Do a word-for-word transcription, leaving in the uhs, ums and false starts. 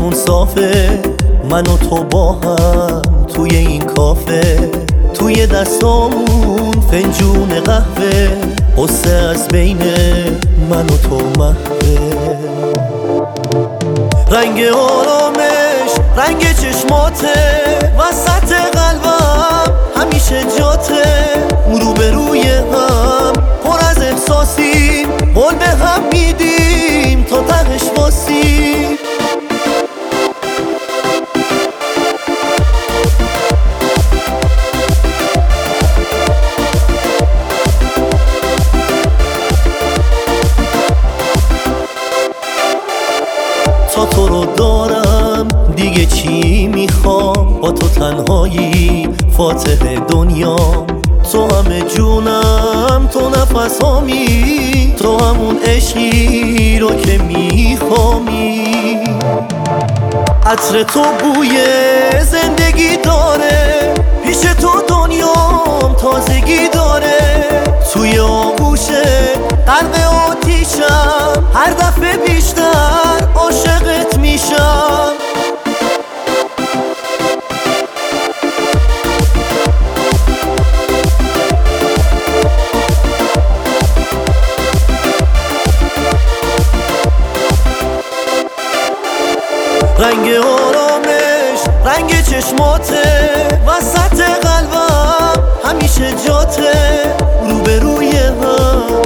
دلمون صافه، من و تو با هم توی این کافه، توی دستامون فنجون قهوه، قصه از بین من و تو محوه. رنگ آرامش رنگ چشماته، وسط قلبم همیشه جاته، رو به روی هم پر از احساسیم، قول به هم میدیم تا تهش واسیم. تا تو رو دارم دیگه چی میخوام، با تو تنهایی فاتح دنیام، تو همه جونم، تو نفس هامی، تو همون عشقی رو که میخوامی. عطر تو بوی زندگی داره، پیش تو دنیام تازگی داره، توی آغوش قلب آتیشم هر دفعه بیشتر عاشقت میشم. رنگ آرامش رنگ چشماته، وسط قلبم همیشه جاته، رو به روی هم